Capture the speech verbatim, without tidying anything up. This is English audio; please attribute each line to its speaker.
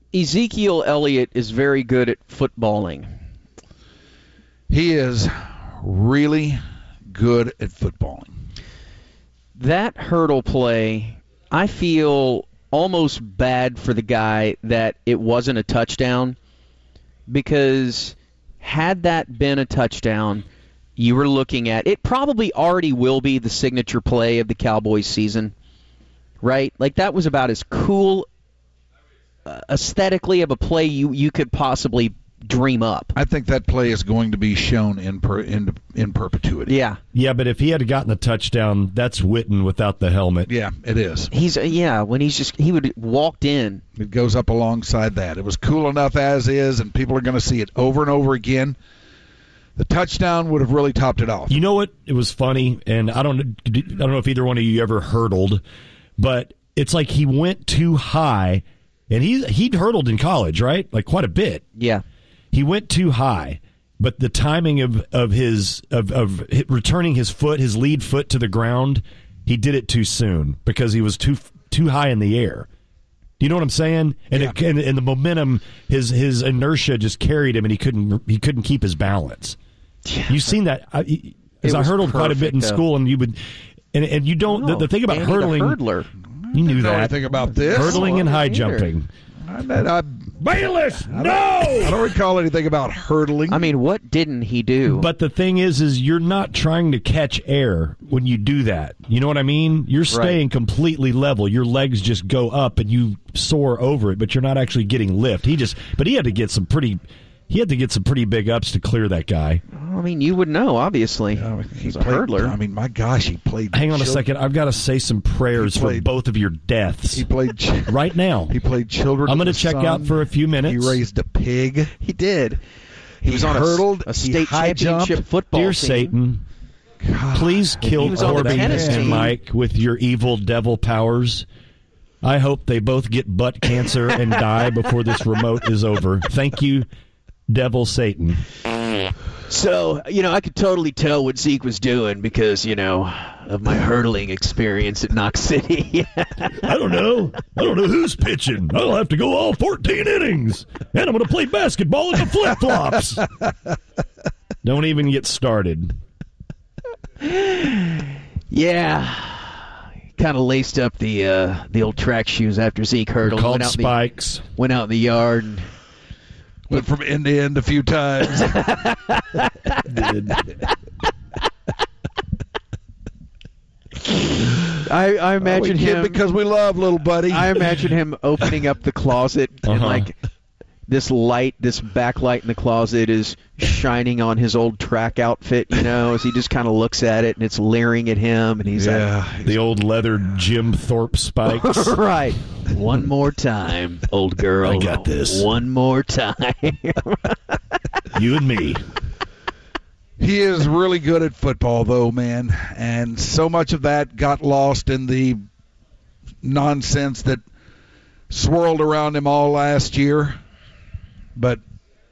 Speaker 1: Ezekiel Elliott is very good at footballing.
Speaker 2: He is really good at footballing.
Speaker 1: That hurdle play, I feel almost bad for the guy that it wasn't a touchdown, because had that been a touchdown, you were looking at it probably already will be the signature play of the Cowboys season, right? Like, that was about as cool uh, aesthetically of a play you, you could possibly dream up.
Speaker 2: I think that play is going to be shown in per, in in perpetuity.
Speaker 1: Yeah.
Speaker 3: Yeah, but if he had gotten the touchdown, that's Witten without the helmet.
Speaker 2: Yeah, it is.
Speaker 1: He's uh, yeah, when he's just he would have walked in.
Speaker 2: It goes up alongside that. It was cool enough as is, and people are going to see it over and over again. The touchdown would have really topped it off.
Speaker 3: You know what? It was funny, and I don't I don't know if either one of you ever hurdled, but it's like he went too high, and he he'd hurdled in college, right? Like quite a bit.
Speaker 1: Yeah.
Speaker 3: He went too high, but the timing of, of his of, of returning his foot, his lead foot to the ground, he did it too soon because he was too too high in the air. Do you know what I'm saying? And,
Speaker 2: yeah.
Speaker 3: it, and and the momentum, his his inertia just carried him, and he couldn't he couldn't keep his balance. Yeah. You've seen that. I, as I hurdled quite a bit in
Speaker 1: though.
Speaker 3: school, and you would, and and you don't.
Speaker 1: No,
Speaker 3: the, the thing about
Speaker 1: Danny
Speaker 3: hurdling,
Speaker 1: the hurdler.
Speaker 3: you knew
Speaker 2: I didn't know
Speaker 3: that.
Speaker 2: anything about this.
Speaker 3: Hurdling
Speaker 1: Oh,
Speaker 3: and
Speaker 1: I
Speaker 3: high
Speaker 1: didn't either.
Speaker 3: jumping.
Speaker 2: I, I,
Speaker 3: Bayless,
Speaker 2: I
Speaker 3: no!
Speaker 2: I don't recall anything about hurdling.
Speaker 1: I mean, what didn't he do?
Speaker 3: But the thing is, is you're not trying to catch air when you do that. You know what I mean? You're staying
Speaker 1: Right.
Speaker 3: completely level. Your legs just go up and you soar over it, but you're not actually getting lift. He just, but he had to get some pretty, he had to get some pretty big ups to clear that guy.
Speaker 1: I mean, you would know, obviously.
Speaker 2: Uh, he
Speaker 1: He's a
Speaker 2: played,
Speaker 1: hurdler.
Speaker 2: I mean, my gosh, he played.
Speaker 3: Hang on a
Speaker 2: chil-
Speaker 3: second. I've got to say some prayers
Speaker 2: He
Speaker 3: for
Speaker 2: played-
Speaker 3: both of your deaths
Speaker 2: He played. ch-
Speaker 3: right now.
Speaker 2: He played children.
Speaker 3: I'm
Speaker 2: going
Speaker 3: gonna
Speaker 2: to
Speaker 3: check out for a few minutes.
Speaker 2: He raised a pig.
Speaker 1: He did. He,
Speaker 2: He
Speaker 1: was on a-
Speaker 2: hurdled,
Speaker 1: a,
Speaker 2: he
Speaker 1: state
Speaker 2: high
Speaker 1: championship
Speaker 2: jumped.
Speaker 1: football
Speaker 3: Dear
Speaker 1: team.
Speaker 3: Satan,
Speaker 2: God.
Speaker 3: please kill
Speaker 1: was on the
Speaker 3: Corby
Speaker 1: tennis
Speaker 3: and
Speaker 1: team.
Speaker 3: Mike with your evil devil powers. I hope they both get butt cancer and die before this remote is over. Thank you, Devil Satan.
Speaker 1: So, you know, I could totally tell what Zeke was doing because, you know, of my hurdling experience at Knox City.
Speaker 3: I don't know. I don't know who's pitching. I'll have to go all fourteen innings. And I'm going to play basketball in the flip-flops. Don't even get started.
Speaker 1: Yeah. Kind of laced up the uh, the old track shoes after Zeke hurdled.
Speaker 3: Called
Speaker 1: went out
Speaker 3: spikes.
Speaker 1: The, went out in the yard. And
Speaker 2: Went from end to end a few times.
Speaker 3: Did.
Speaker 1: I, I
Speaker 2: Oh,
Speaker 1: imagine
Speaker 2: we kid
Speaker 1: him
Speaker 2: because we love little buddy.
Speaker 1: I imagine him opening up the closet and
Speaker 3: Uh-huh.
Speaker 1: like this light, this backlight in the closet is shining on his old track outfit, you know, as he just kind of looks at it and it's leering at him and he's
Speaker 2: yeah.
Speaker 3: The old leather Jim Thorpe spikes.
Speaker 1: like, right. One more time, old girl.
Speaker 3: I got this.
Speaker 1: One more time.
Speaker 3: You and me.
Speaker 2: He is really good at football, though, man. And so much of that got lost in the nonsense that swirled around him all last year. But